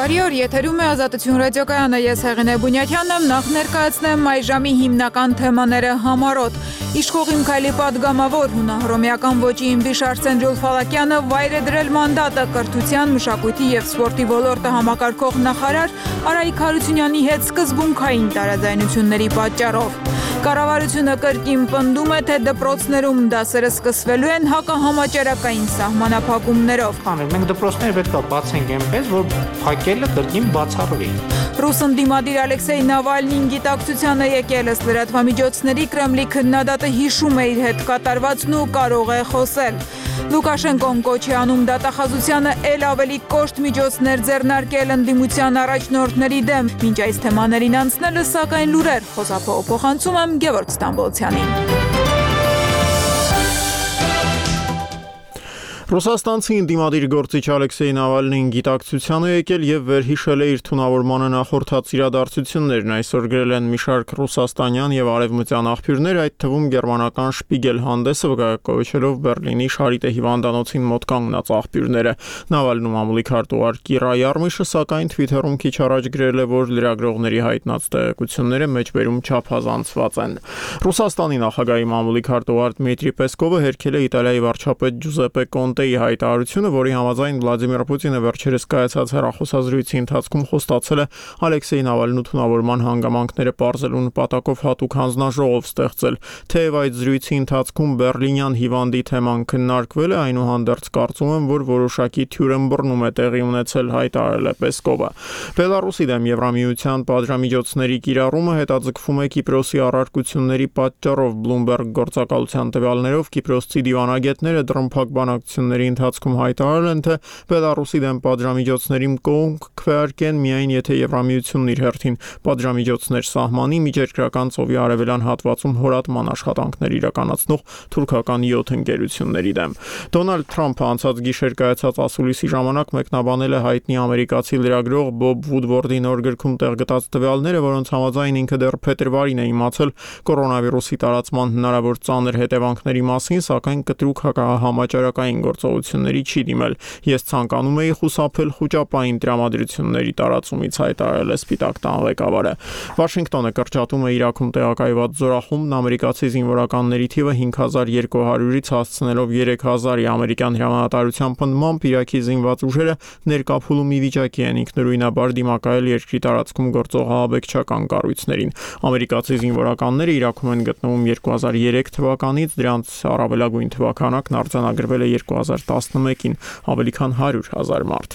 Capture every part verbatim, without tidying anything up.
Բարի օր, եթերում է Ազատություն ռադիոկայանը, ես Հեղինե Բունյաթյանն եմ, նախ ներկայացնեմ այ ժամի հիմնական թեմաները համառոտ։ Իշխող իմ քայլի պատգամավոր հունահռոմեական ոճի իմբիշ Արսեն Ջուլֆալակյանը վայր է դրել մանդատը կրթության, մշակույթի եւ սպորտի ոլորտը համակարգող նախարար Արայիկ Հարությունյանի հետ սկզբունքային տարաձայնությունների պատճառով։ Կառավարությունը կրկին պնդում է, թե դպրոցներում դասերը սկսվելու են հակահամաճարակային սահմանափակումներով։ Մենք դպրոցները պետք է բացենք այնպես, որ փակելը կրկին բացառվի։ Ռուս ընդդիմադիր Ալեքսեյ Նավալնին գիտակցության է եկել, ըստ լրատվամիջոցների Կրեմլի քննադատը հիշում է իր հետ կատարվածն ու կարող է խոսել։ Լուկաշենկոն կոչ է անում դատախազությանը էլ ավելի կոշտ միջոցներ ձեռնարկել ընդդիմության առաջնորդների դեմ։ Մինչ այս թեմաներին անցնելը, սակայն լուրեր, խոսափողը փոխանցում եմ Գևորգ Ստամբոլցյանին։ Ռուսաստանցի ընդդիմադիր գործիչ Ալեքսեյ Նավալնին գիտակցության է եկել եւ վերհիշել է իր թունավորմանը նախորդած իրադարձություններն։ Այսօր գրել են մի շարք ռուսաստանյան եւ արևմտյան աղբյուրներ, այդ թվում գերմանական Շպիգել հանդեսը վկայակոչելով Բերլինի Շարիտե հիվանդանոցին մոտ կանգնած աղբյուրները։ Նավալնում ամուլի քարտուղար Կիրա Յարմիշը սակայն Twitter-ում քիչ առաջ գրել է, որ լրագրողների հայտնած տեղեկությունները մեջբերում չափազանցված են։ Ռուսաստանի նախագահի մամուլի քարտուղար Դմիտրի Պեսկովը հերքել է Իտալիայի վարչապետ Ջուզեպե Կոնտեի հայտարարությունը, որի համաձայն Վլադիմիր Պուտինը վերջերս կայացած հեռախոսազրույցի ընթացքում խոստացել է Ալեքսեյ Նավալնու թունավորման հանգամանքները պարզելու նպատակով հատուկ հանձնաժողով ստեղծել։ Թեև այդ զրույցի ընթացքում բերլինյան հիվանդի թեման քննարկվել է, այնուհանդերձ կարծում եմ, որ որոշակի թյուրըմբռնում է տեղի ունեցել, հայտարարել է Պեսկովը։ Բելարուսի դեմ Եվրամիության պատժամիջոցների կիրառումը հետաձգվում է Կիպրոսի առարկությունների պատճառով։ Bloomberg գործակալության տվյալներով Կիպրոսցի դիվանագետները դռնփակ բանակցությունների ընթացքում հայտարարել են, թե Բելարուսի դեմ պատժամիջոցներին կողմ կքվեարկեն միայն եթե Եվրամիությունն իր հերթին պատժամիջոցներ սահմանի միջերկրական ծովի արևելյան հատվածում հորատման աշխատանքներ իրականացնող թուրքական յոթ ընկերությունների դեմ։ Դոնալդ Թրամփը անցած գիշեր կայացած ասուլիսի ժամանակ մեկնաբանել է հայտնի ամերիկացի լրագրող Բոբ Վուդվորդի նոր գրքում տեղ գտած տվյալները, որոնց համաձայն ինքը դեռ փետրվարին է իմացել կորոնավիրուսի տարածման հնարավոր ծանր հետևանքների մասին, սակայն կտրուկ հակահամաճարակային գործողությունների չի դիմել։ Ես ցանկանում էի խուսափել խոճապային տրամադրությունների տարածումից, հայտարարել է Սպիտակ տան ղեկավարը։ Վաշինգտոնը կրճատում է Իրաքում տեղակայված զորախումբն ամերիկացի զինվորականների թիվը հինգ հազար երկու հարյուրից հասցնելով երեք հազարի։ Ամերիկյան հրամանատարության պնդմամբ Իրաքի զինված ուժերը ներկափուլումի վիճակի են ինքնուրույնաբար դիմակայել երկրի տարածքում գործող ահաբեկչական կառույցներին։ Ամերիկացի զինվորականները Իրաքում են գտնվում երկու հազար երեք թվականից, դրանց առավելագույն թվականակն արձանագրվել է երկու հազար տասնմեկին, ավելի քան հարյուր հազար մարդ։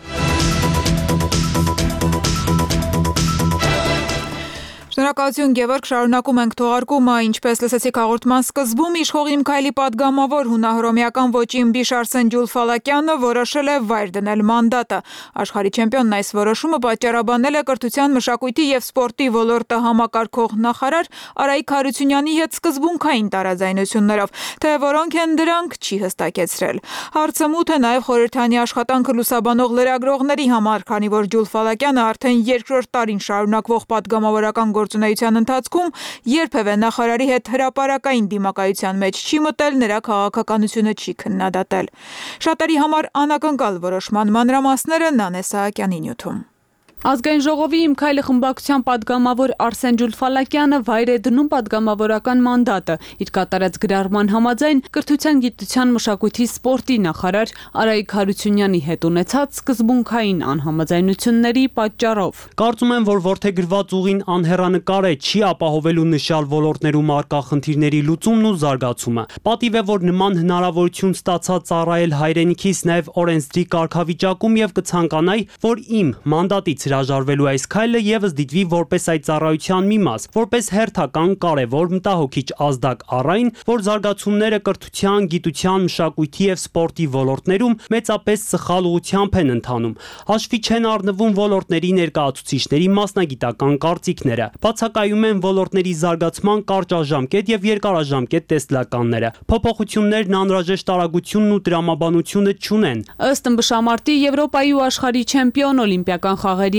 Շնորհակալություն Գևորգ, շարունակում ենք թողարկումը, ինչպես լսեցիք հաղորդման սկզբում, իշխող իմ քայլի պատգամավոր հունահռոմեական ոճի իմբիշ Արսեն Ջուլֆալակյանը որոշել է վայր դնել մանդատը։ Աշխարհի չեմպիոնն այս որոշումը պատճառաբանել է կրթության, մշակույթի եւ սպորտի ոլորտը համակարգող նախարար Արայիկ Հարությունյանի հետ սկզբունքային տարաձայնություններով, թե որոնք են դրանք, չի հստակեցրել։ Հարցը մութ է նաեւ խորհրդանի աշխատանքը լուսաբանող լրագրողների համար, քանի որ Ջուլֆալակյանը արդեն երկրորդ տարին շարունակվող պատգամավորական գործունեության ընթացքում երբևէ նախարարի հետ հրապարակային դիմակայության մեջ չի մտել, նրա քաղաքականությունը չի քննադատել։ Շատերի համար անակնկալ որոշման մանրամասները Նանե Սահակյանի նյութում։ Ազգային ժողովի իմ քայլի խմբակցության պատգամավոր Արսեն Ջուլֆալակյանը վայր է դնում պատգամավորական մանդատը։ Իր կատարած գրառման համաձայն կրթության, գիտության, մշակույթի, սպորտի նախարար Արայիկ Հարությունյանի հետ ունեցած սկզբունքային անհամաձայնությունների պատճառով։ Կարծում եմ, որ որդեգրված ուղին անհեռանկար է, չի ապահովելու նշյալ ոլորտներում առկա խնդիրների լուծումն ու զարգացումը։ Պատիվ է, որ նման հնարավորություն ստացած ծառայել հայրենիքիս նաև օրենսդրի կարգավիճակում եւ կցանկանայի, որ իմ մանդատից հրաժարվելու այս քայլը եւս դիտվի որպես այդ ծառայության մի մաս, որպես հերթական կարևոր մտահոգիչ ազդակ առ այն, որ զարգացումները կրթության, գիտության, մշակույթի եւ սպորտի ոլորտներում մեծապես սխալ ուղղությամբ են ընթանում։ Հաշվի չեն առնվում ոլորտների ներկայացուցիչների մասնագիտական կարծիքները։ Բացակայում են ոլորտների զարգացման կարճաժամկետ եւ երկարաժամկետ տեսլականները։ Փոփոխություններն անհրաժեշտ արագությունն ու տրամաբանությունը չունեն։ Ըստ ըմբշամարտի Եվրոպայի ու աշխարհի չեմպիոն օլիմպիական խաղերի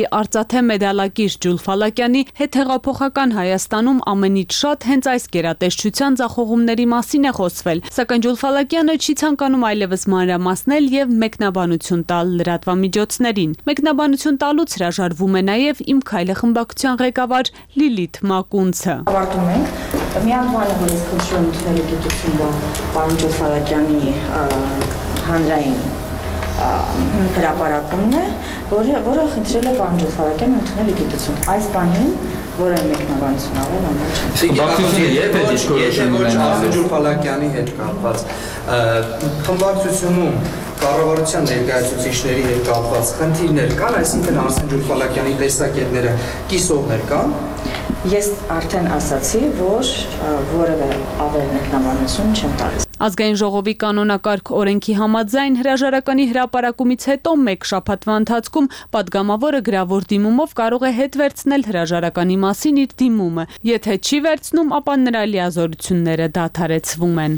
արծաթե մեդալակիր Ջուլ Ֆալակյանի հետ հեղափոխական Հայաստանում ամենից շատ հենց այս գերատեսչության ձախողումների մասին է խոսվել, սակայն Ջուլ Ֆալակյանը չի ցանկանում այլևս մանրամասնել եւ մեկնաբանություն տալ լրատվամիջոցներին։ Մեկնաբանություն տալուց հրաժարվում է նաեւ Իմ քայլը խմբակցության ղեկավար Լիլիթ Մակունցը։ Ավարտում ենք միակ բանը, որ ես խնդրում եմ գիտություն, որ պարոն Ջուլ Ֆալակյանի հանրային հրապարակումն է, որը որը խնդրել է պարոն Ջուլ Ֆալակյանը ընդունել գիտություն։ Այս բանին, որը մեկնաբանություն ավել ամեն ինչ։ Եթե ոչ Արսեն Ջուլ Ֆալակյանի հետ կապված խմբակցությունում կառավարության ներկայացուցիչների հետ կապված խնդիրներ կան, այսինքն Արսեն Ջուլ Ֆալակյանի տեսակետները կիսողներ կան։ Ես արդեն ասացի, որ որևէ ավել մեկնաբանություն չեմ տալիս։ Ազգային ժողովի կանոնակարգ օրենքի համաձայն հրաժարականի հրապարակումից հետո մեկ շաբաթվա ընթացքում պատգամավորը գրավոր դիմումով կարող է հետ վերցնել հրաժարականի մասին իր դիմումը։ Եթե չի վերցնում, ապա նրա լիազորությունները դադարեցվում են։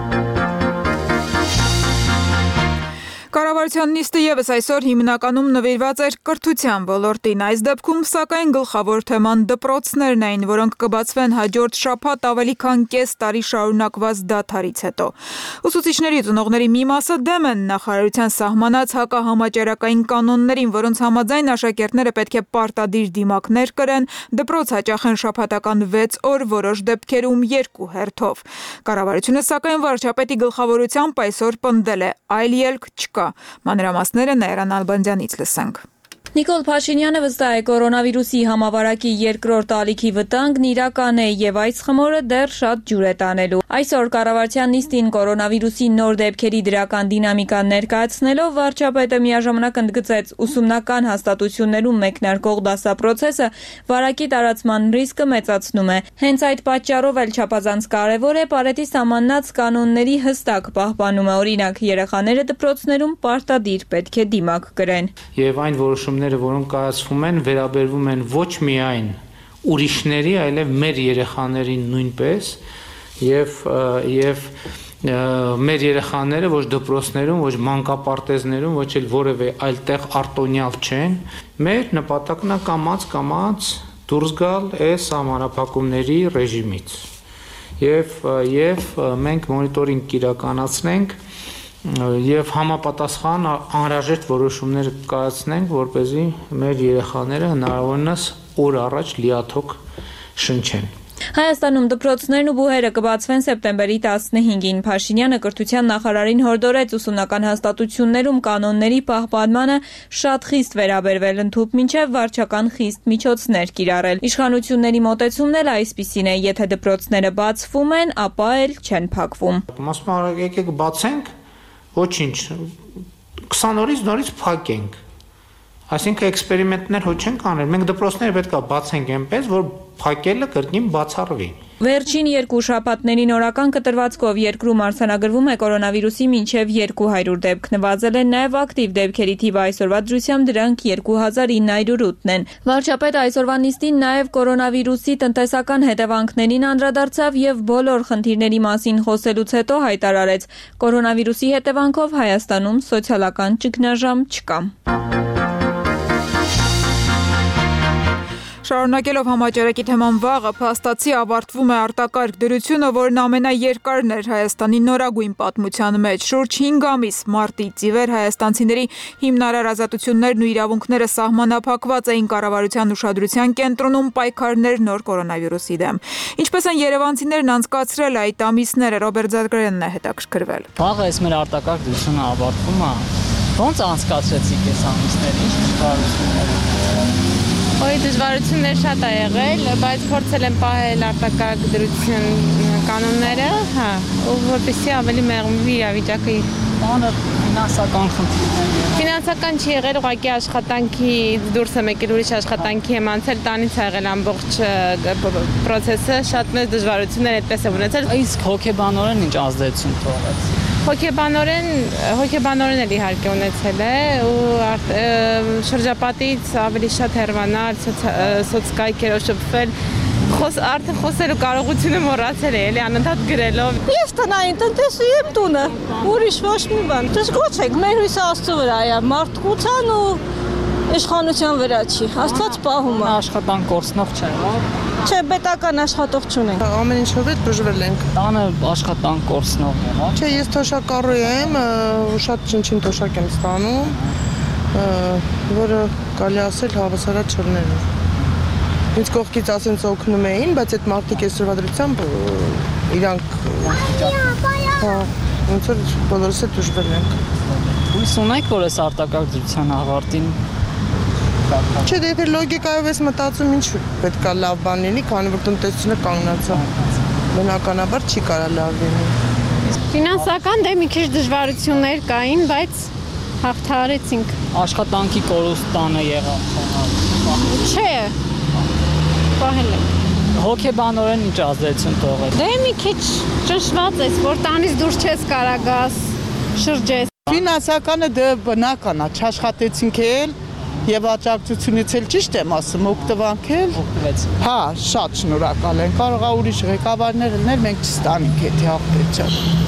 Կառավարության նիստը ևս այսօր հիմնականում նվիրված էր կրթության ոլորտին, այս դեպքում սակայն գլխավոր թեման դպրոցներն էին, որոնք կբացվեն հաջորդ շաբաթ ավելի քան կես տարի շարունակված դադարից հետո։ Ուսուցիչների ծնողների մի մասը դեմ են նախարարության սահմանած հակահամաճարակային կանոններին, որոնց համաձայն աշակերտները պետք է պարտադիր դիմակներ կրեն, դպրոց հաճախեն շաբաթական վեց օր, որոշ դեպքերում երկու հերթով։ Կառավարությունը սակայն վարչապետի գլխավորությամբ այսօր պնդել է, այլ ելք չկա։ Մանրամասները Նաիրա Նալբանդյանից լսենք։ Նիկոլ Փաշինյանը վստահ է կորոնավիրուսի համավարակի երկրորդ ալիքի վտանգն իրական է եւ այս խմորը դեռ շատ ջուր է տանելու։ Այսօր կառավարության նիստին կորոնավիրուսի նոր դեպքերի դրական դինամիկան ներկայացնելով վարչապետը միաժամանակ ընդգծեց ուսումնական հաստատություններում մեկնարկող դասապրոցեսը վարակի տարածման ռիսկը մեծացնում է։ Հենց այդ պատճառով էլ չափազանց կարևոր է Պարետի սահմանած կանոնների հստակ պահպանումը, օրինակ երեխաները դպրոցներում պարտադիր պետք է դիմակ կրեն։ Եվ այն որոշում որոնք կայացվում են, վերաբերվում են ոչ միայն ուրիշների, այլև մեր երեխաներին նույնպես եւ եւ մեր երեխաները ոչ դպրոցներում, ոչ մանկապարտեզներում, ոչ էլ որևէ այլ տեղ արտոնյալ չեն։ Մեր նպատակն է կամաց-կամաց դուրս գալ այս համանախապակումների ռեժիմից։ Եվ եւ մենք մոնիտորինգ կիրականացնենք եւ համապատասխան անհրաժեշտ որոշումներ կայացնենք, որպեսզի մեր երեխաները հնարավորինս օր առաջ լիաթոք շնչեն։ Հայաստանում դպրոցներն ու բուհերը կբացվեն սեպտեմբերի տասնհինգին։ Փաշինյանը կրթության նախարարին հորդորեց ուսումնական հաստատություններում կանոնների պահպանմանը շատ խիստ վերաբերվել, ընդհուպ մինչև վարչական խիստ միջոցներ կիրառել։ Իշխանությունների մոտեցումն էլ այսպիսին է, եթե դպրոցները բացվում են, ապա էլ չեն փակվում։ Ասում եմ, եկեք բացենք, ոչինչ, քսան օրից նորից փակենք։ Այսինքն էքսպերիմենտներ հո չենք անել։ Մենք դպրոցները պետք է բացենք այնպես, որ փակելը կրկին բացառվի։ Վերջին երկու շաբաթների նորական կտրվածքով երկրում արձանագրվում է կորոնավիրուսի մինչև երկու հարյուր դեպք, նվազել են նաև ակտիվ դեպքերի թիվը, այսօրվա դրությամբ դրանք երկու հազար ինը հարյուր ութն են։ Վարչապետը այսօրվա նիստին նաև կորոնավիրուսի տնտեսական հետևանքներին անդրադարձավ եւ բոլոր խնդիրների մասին խոսելուց հետո հայտարարեց. կորոնավիրուսի հետևանքով Հայաստանում սոցիալական ճգնաժամ չկա։ Շարունակելով համաճարակի թեման վաղը, փաստացի ավարտվում է արտակարգ դրությունը, որն ամենաերկարն էր Հայաստանի նորագույն պատմության մեջ։ Շուրջ հինգ ամիս մարտից ի վեր հայաստանցիների հիմնարար ազատություններն ու իրավունքները սահմանափակված էին կառավարության ուշադրության կենտրոնում պայքարներ նոր կորոնավիրուսի դեմ։ Ինչպես են երևանցիներն անցկացրել այդ ամիսները, Ռոբերտ Զարգարյանն է հետաքրքրվել։ Վաղը այս մեր արտակարգ դրությունը ավարտվում է։ Ոնց անցկացրեցիք այս ամիսները, ինչ դժվարություններ։ Ոյ դժվարություններ շատ ա եղել, բայց փորձել եմ պահել արտակարգ դրություն կանոնները, հա, ու որպեսզի ավելի մեղմվի իրավիճակը։ Բանը ֆինանսական խնդիրներ։ Ֆինանսական չի եղել, ուղղակի աշխատանքի դուրս եմ եկել, ուրիշ աշխատանքի եմ անցել, տանից ա եղել ամբողջ process-ը, շատ մեծ դժվարություններ այդպես եմ ունեցել։ Իսկ հոգեբանորեն ինչ ազդեցություն թողեց։ Հոգեբանորեն, հոգեբանորեն էլ իհարկե ունեցել է ու շրջապատից ավելի շատ հեռանալ, սոցկայքերով շփվել, արդեն խոսելու կարողությունը մոռացել է, էլի անընդհատ գրելով։ Ես տնային տնտեսուհի եմ տունը, ուրիշ ոչ մի բան։ Դες գոչեք, մեր հույսը Աստծո վրա է, մարդկության ու Իշխանության վրա չի։ Աստված պահում է։ Աշխատանք կորցնող չէ, հա։ Չէ, պետական աշխատող չունենք։ Ամեն ինչով է դժվել ենք։ Տանը աշխատանք կորցնող է, հա։ Չէ, ես թոշակառու եմ, շատ չնչին թոշակ եմ ստանում, որը կարելի ասել հավասարած չլներով։ Ինձ կողքից ասենց օգնում էին, բայց այդ մարդիկ այսօրվա դրությամբ իրանք հա, ոնց որ բոլորս էլ դժվել ենք։ Հույս ունեք, որ այս արտակարգության ավարտին Չէ, դե եթե լոգիկայով ես մտածում, ինչ պետք է լավ բան լինի, քանի որ տնտեսությունը կանգնած է։ Բնականաբար չի կարա լավ լինի։ Ֆինանսական դե մի քիչ դժվարություններ կային, բայց հաղթահարեցինք։ Աշխատանքի կորուստանը եղավ։ Չէ։ Պահել եմ։ Հոգեբանորեն ինչ ազդեցություն թողեց։ Դե մի քիչ ճնշված ես, որ տանից դուրս չես կարա գաս, շրջես։ Ֆինանսականը դե բնական է, չաշխատեցինք էլ եւ աջակցությունից էլ ճիշտ եմ ասում, օգտվանք էլ։ Օգտվեցինք։ Հա, շատ շնորհակալ են։ Կարող է ուրիշ ղեկավարներ լինել, մենք չստանանք այդ հաղթեցան։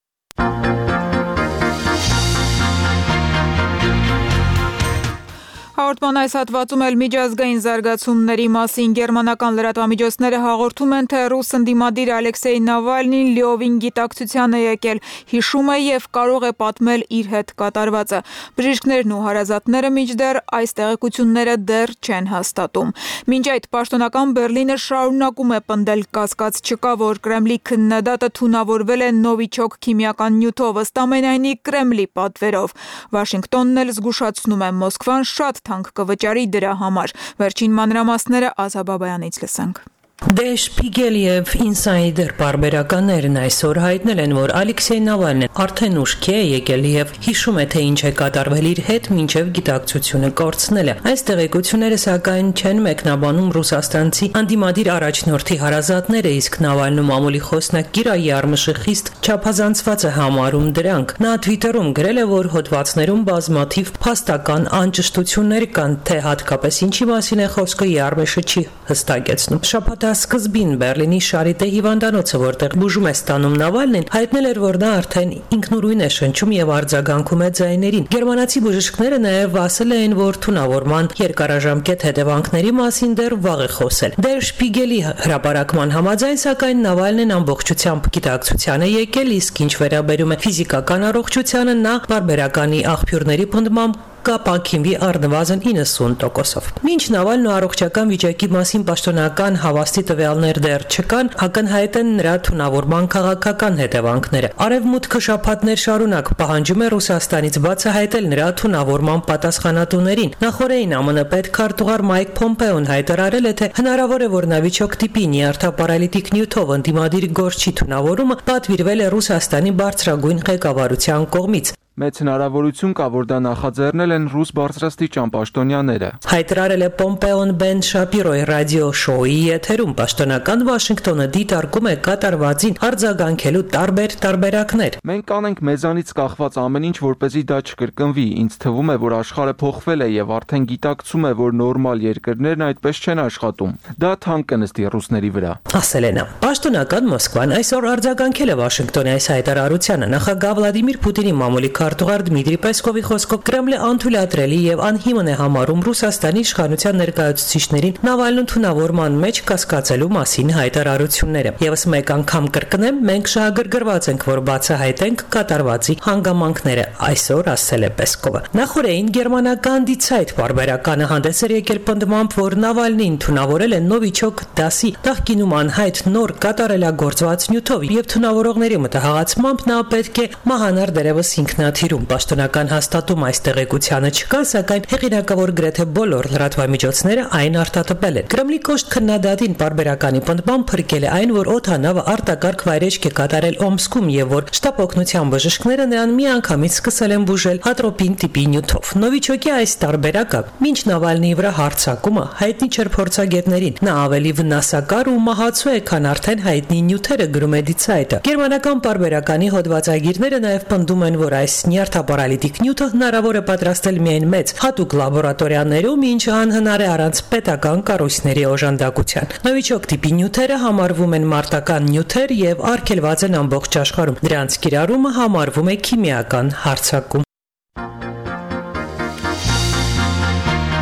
Հաղորդման այս հատվածում էլ միջազգային զարգացումների մասին գերմանական լրատվամիջոցները հաղորդում են, թե ռուս ընդդիմադիր Ալեքսեյ Նավալնին լիովին գիտակցության է եկել, հիշում է եւ կարող է պատմել իր հետ կատարվածը։ Բժիշկներն ու հարազատները մինչդեռ այս տեղեկությունները դեռ չեն հաստատում։ Մինչ այդ պաշտոնական Բերլինը շարունակում է պնդել կասկած չկա, որ Կրեմլի քննադատը թունավորվել է նովիչոկ քիմիական նյութով, ըստ ամենայնի Կրեմլի պատվերով։ Վաշինգտոնն էլ զգուշացնում է Մոսկվան շատ թանկ կվճարի դրա համար։ Վերջին մանրամասները Ազաբաբայանից լսենք։ Der Spiegel եւ Insider բարբերականներն այսօր հայտնել են, որ Ալեքսեյ Նավալնին արդեն ուշքի է եկել եւ հիշում է, թե ինչ է կատարվել իր հետ մինչեւ գիտակցությունը կորցնելը։ Այս տեղեկությունները սակայն չեն մեկնաբանում ռուսաստանցի անդիմադիր առաջնորդի հարազատները, իսկ Նավալնում ամուլի խոսնակ Կիրա Յարմիշը խիստ չափազանցված է համարում դրանք։ Նա Twitter-ում գրել է, որ հոդվածներում բազմաթիվ փաստական անճշտություններ կան, թե հատկապես ինչի մասին է խոսքը Յարմիշը չի հստակեցնում։ Շաբաթ Սկզբին Բերլինի Շարիտե հիվանդանոցը, որտեղ բուժում է ստանում Նավալնին, հայտնել էր, որ նա արդեն ինքնուրույն է շնչում եւ արձագանքում է ձայներին։ Գերմանացի բժիշկները նաեւ ասել էին, որ թունավորման երկարաժամկետ հետևանքների մասին դեռ վաղ է խոսել։ Der Spiegel-ի հրապարակման համաձայն, սակայն Նավալնին ամբողջությամբ գիտակցության է եկել, իսկ ինչ վերաբերում է ֆիզիկական առողջությանը, նա բարբերականի աղբյուրների պնդմամբ կապակինվի առնվազն իննսուն տոկոսով։ Մինչ Նավալնու առողջական վիճակի մասին պաշտոնական հավաստի տվյալներ դեռ չկան, ակնհայտ են նրա թունավորման քաղաքական հետևանքները։ Արևմուտքը շաբաթներ շարունակ պահանջում է Ռուսաստանից բացահայտել նրա թունավորման պատասխանատուներին։ Նախորդին ԱՄՆ պետքարտուղար Մայք Փոմպեոն հայտարարել է, թե հնարավոր է, որ նավիճոկ տիպի նյարդապարալիտիկ նյութով ընդդիմադիր գործչի թունավորումը պատվիրվել է Ռուսաստանի բարձրագույն ղեկավարության կողմից։ Մեծ հնարավորություն կա, որ դա նախաձեռնել են ռուս բարձրաստիճան պաշտոնյաները։ Հայտարարել է Պոմպեոն Բեն Շապիրոյի ռադիո շոուի եթերում։ Պաշտոնական Վաշինգտոնը դիտարկում է կատարվածին արձագանքելու տարբեր տարբերակներ։ Մենք կանենք մեզանից կախված ամեն ինչ, որպեսզի դա չկրկնվի։ Ինձ թվում է, որ աշխարհը փոխվել է եւ արդեն գիտակցում է, որ նորմալ երկրներն այդպես չեն աշխատում։ Դա թանկ է նստի ռուսների վրա։ Ասել է նա։ Պաշտոնական Մոսկվան այսօր արձագանքել է Վաշինգտոնի այս հայտարարությանը։ Նախագահ Վլադիմիր Պուտինի մամուլի քարտուղար Դմիտրի Պեսկովի խոսքով Կրեմլը անթույլատրելի եւ անհիմն է համարում Ռուսաստանի իշխանության ներկայացուցիչներին Նավալնու թունավորման մեջ կասկածելու մասին հայտարարությունները։ Եվս մեկ անգամ կրկնեմ, մենք շահագրգռված ենք, որ բացահայտենք կատարվածի հանգամանքները, այսօր ասել է Պեսկովը։ Նախորդին գերմանական Die Zeit բարբերականը հանդես էր եկել պնդմամբ, որ Նավալնին թունավորել է նովիչոկ դասի նախկինում անհայտ նոր կատարելագործված նյութով եւ թունավորողների մտահղացմամբ նա պետք է մահանար դերևս ինքնաթիռում։ Պաշտոնական հաստատում այս տեղեկությանը չկա, սակայն հեղինակավոր գրեթե բոլոր լրատվամիջոցները այն արտահայտել են։ Կրեմլի կոշտ քննադատին բարբերականի պնդմամբ փրկել է այն, որ օդանավը արտակարգ վայրեջք է կատարել Օմսկում եւ որ շտապ օգնության բժիշկները նրան միանգամից սկսել են բուժել ատրոպին տիպի նյութով։ Նովիչոկի այս տարբերակը մինչ Նավալնիի վրա հարձակումը հայտնի չէր փորձագետներին։ Նա ավելի վնասակար ու մահացու է, քան արդեն հայտնի նյութերը, գրում է Die Zeit-ը։ Գերմանական բարբերականի հոդվածագիրները նաեւ պնդում են, որ այս նյարդապարալիտիկ նյութը հնարավոր է պատրաստել միայն մեծ հատուկ լաբորատորիաներում, ինչը անհնար է առանց պետական կառույցների օժանդակության։ Նովիչոկ տիպի նյութերը համարվում են մարտական նյութեր եւ արգելված են ամբողջ աշխարհում։ Դրանց կիրառումը համարվում է քիմիական հարձակում։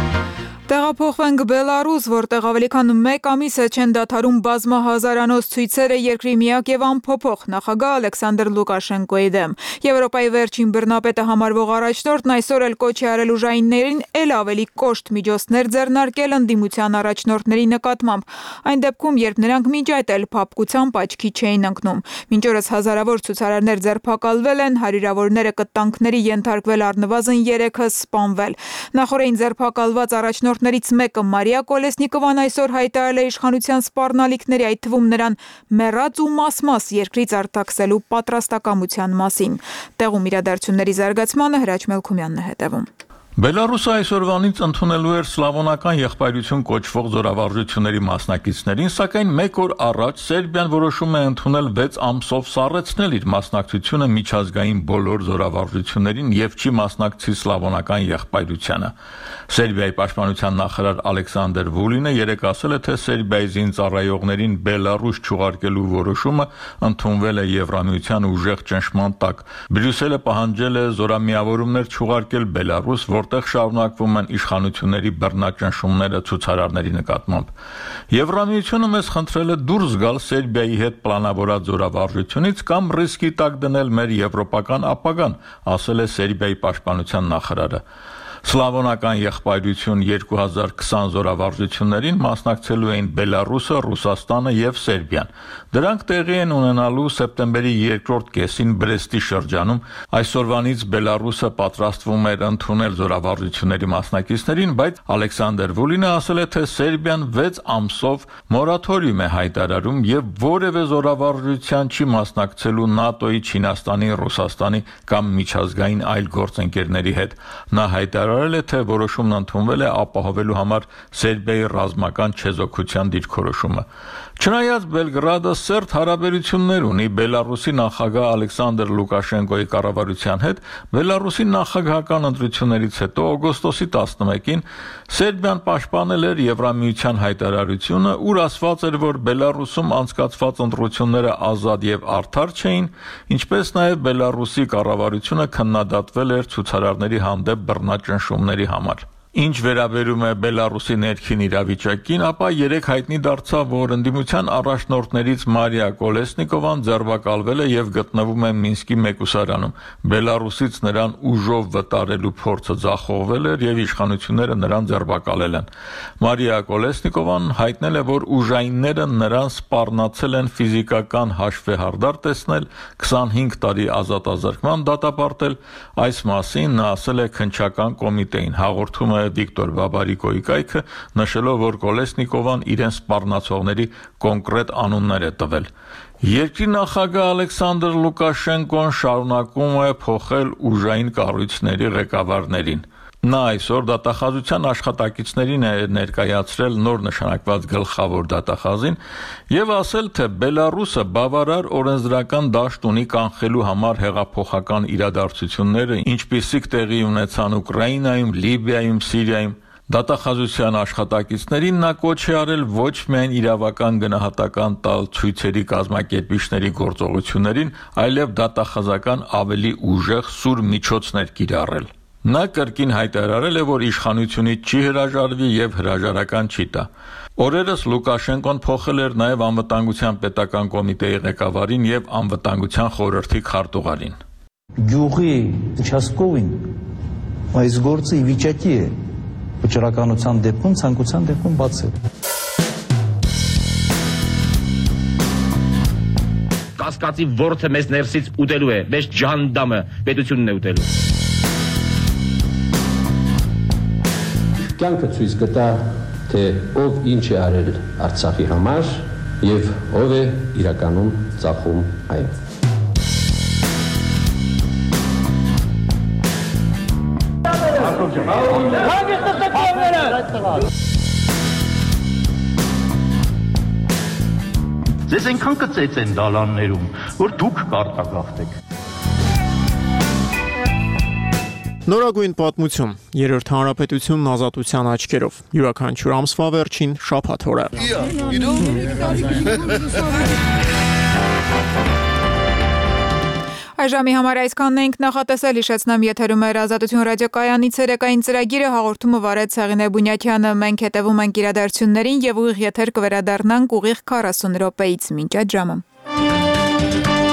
Կտեղափոխվենք Բելարուս, որտեղ ավելի քան մեկ ամիս է չեն դադարում բազմահազարանոց ցույցերը երկրի միակ եւ անփոփոխ նախագահ Ալեքսանդր Լուկաշենկոյի դեմ։ Եվրոպայի վերջին բռնապետը համարվող առաջնորդն այսօր էլ կոչ է արել ուժայիններին ել ավելի կոշտ միջոցներ ձեռնարկել ընդդիմության առաջնորդների նկատմամբ, այն դեպքում, երբ նրանք մինչ այդ էլ փափկությամբ աչքի չէին ընկնում։ Մինչ օրս հազարավոր ցուցարարներ ձերբակալվել են, հարյուրավորները կտանքների ենթարկվել, առնվազն երեքը սպանվել։ Նախորդին ձերբակալված առաջնորդներից մեկը Մարիա Կոլեսնիկովան այսօր հայտարարել է իշխանության սպառնալիքների, այդ թվում նրան մեռած ու մաս-մաս երկրից արտաքսելու պատրաստակամության մասին։ Տեղում իրադարձությունների զարգացմանը Հրաչ Մելքումյանն է հետևում։ Բելարուսը այսօրվանից ընդունելու էր սլավոնական եղբայրություն կոչվող զորավարժությունների մասնակիցներին, սակայն մեկ օր առաջ Սերբիան որոշում է ընդունել վեց ամսով սառեցնել իր մասնակցությունը միջազգային բոլոր զորավարժություններին եւ չի մասնակցի սլավոնական եղբայրությանը։ Սերբիայի պաշտպանության նախարար Ալեքսանդր Վուլինը երեկ ասել է, թե Սերբիայի զինծառայողներին Բելարուս չուղարկելու որոշումը ընդունվել է Եվրամիության ուժեղ ճնշման տակ։ Բրյուսելը պահանջել է զորամիավորումներ չուղարկել Բելարուս, որտեղ շարունակվում են իշխանությունների բռնաճնշումները ցուցարարների նկատմամբ։ Եվրամիությունը մեզ խնդրել է դուրս գալ Սերբիայի հետ պլանավորած զորավարժությունից կամ ռիսկի տակ դնել մեր եվրոպական ապագան, ասել է Սերբիայի պաշտպանության նախարարը։ Սլավոնական եղբայրություն երկու հազար քսան զորավարժություններին մասնակցելու էին Բելարուսը, Ռուսաստանը եւ Սերբիան։ Դրանք տեղի են ունենալու սեպտեմբերի երկրորդ կեսին Բրեստի շրջանում։ Այսօրվանից Բելարուսը պատրաստվում էր ընդունել զորավարժությունների մասնակիցներին, բայց Ալեքսանդր Վուլինը ասել է, թե Սերբիան վեց ամսով մորաթորիում է հայտարարում եւ որևէ զորավարժության չի մասնակցելու ՆԱՏՕ-ի, Չինաստանի, Ռուսաստանի կամ միջազգային այլ գործընկերների հետ։ Նա հայտարարել է, թե որոշումն ընդունվել է ապահովելու համար Սերբիայի ռազմական չեզոքության դիրքորոշումը։ Չնայած Բելգրադը սերտ հարաբերություններ ունի Բելարուսի նախագահ Ալեքսանդր Լուկաշենկոյի կառավարության հետ, Բելարուսի նախագահական ընտրություններից հետո օգոստոսի տասնմեկին Սերբիան պաշտպանել էր Եվրամիության հայտարարությունը, ուր ասված էր, որ Բելարուսում անցկացված ընտրությունները ազատ եւ արդար չէին, ինչպես նաեւ Բելարուսի կառավարությունը քննադատվել էր ցուցարարների հանդեպ բռնաճնշումների համար։ Ինչ վերաբերում է Բելարուսի ներքին իրավիճակին, ապա երեք հայտնի դարձավ, որ ընդդիմության առաջնորդներից Մարիա Կոլեսնիկովան ձերբակալվել է եւ գտնվում է Մինսկի մեկուսարանում։ Բելարուսից նրան ուժով վտարելու փորձը ձախողվել էր եւ իշխանությունները նրան ձերբակալել են։ Մարիա Կոլեսնիկովան հայտնել է, որ ուժայինները նրան սպառնացել են ֆիզիկական հաշվեհարդար տեսնել, քսանհինգ տարի ազատազրկման դատապարտել։ Այս մասին նա ասել է քննչական կոմիտեին, հաղորդում է Վիկտոր Բաբարիկոյի կայքը, նշելով, որ Կոլեսնիկովան իրեն սպառնացողների կոնկրետ անուններ է տվել։ Երկրի նախագահ Ալեքսանդր Լուկաշենկոն շարունակում է փոխել ուժային կառույցների ղեկավարներին։ Նա այսօր դատախազության աշխատակիցներին է ներկայացրել նոր նշանակված գլխավոր դատախազին եւ ասել, թե Բելարուսը բավարար օրենսդրական դաշտ ունի կանխելու համար հեղափոխական իրադարձությունները, ինչպիսիք տեղի ունեցան Ուկրաինայում, Լիբիայում, Սիրիայում։ Դատախազության աշխատակիցներին նա կոչ է արել ոչ միայն իրավական գնահատական տալ ցույցերի կազմակերպիչների գործողություններին, այլև դատախազական ավելի ուժեղ սուր միջոցներ կիրառել։ Նա կրկին հայտարարել է, որ իշխանությունից չի հրաժարվի եւ հրաժարական չի տա։ Օրերս Լուկաշենկոն փոխել էր նաեւ անվտանգության պետական կոմիտեի ղեկավարին եւ անվտանգության խորհրդի քարտուղարին։ Գյուղի участковին այս գործը ի վիճակի է վճռականության դեպքում, ցանկության դեպքում բացել։ Կասկածի ворթը մեզ ներսից ուտելու է, մեզ ջանդամը պետությունն է ուտելու։ Կյանքը ցույց կտա, թե ով ինչ է արել Արցախի համար եւ ով է իրականում ծախում այն։ Ձեզ այնքան կծեց են դալաններում, որ դուք կարտագաղթեք։ Նորագույն պատմություն, երրորդ հանրապետությունն ազատության աչքերով, յուրաքանչյուր ամսվա վերջին շաբաթ օրը։ Այժմի համար այսքանն ենք նախատեսել, հիշեցնեմ եթերում էր Ազատություն ռադիոկայանի ցերեկային ծրագիրը, հաղորդումը վարեց Հեղինե Բունյաթյանը, մենք հետևում ենք իրադարձություններին եւ ուղիղ եթեր կվերադառնանք ուղիղ քառասուն րոպեից մինչ այդ ժամը։